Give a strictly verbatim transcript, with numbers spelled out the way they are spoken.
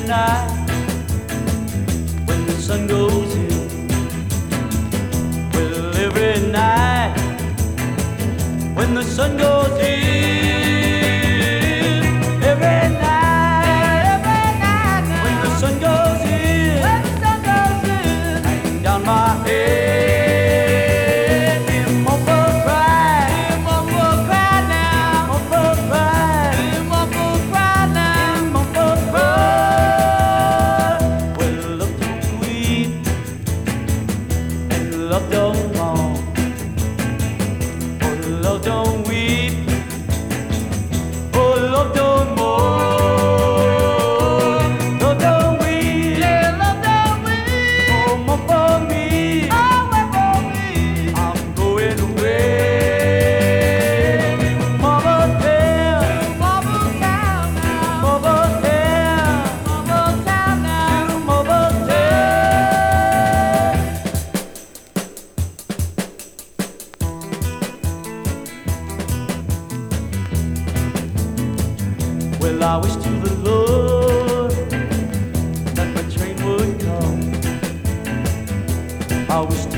night when the sun goes in. Well, every night when the sun goes in, every night, every night when the sun goes in, when the sun goes in, hang down my head, hear mama cry, hear mama cry now, mama cry, hear mama cry now, mama cry. Well, love don't weep and love don't mourn. Love don't weep, oh love don't mourn. Love don't weep, yeah, love don't weep. Oh, more for me, oh, more for me. I'm going away. Mama town, mama town now. Mama town, mama town now. Mama town. Well, I wish to the Lord that my train would come. I wish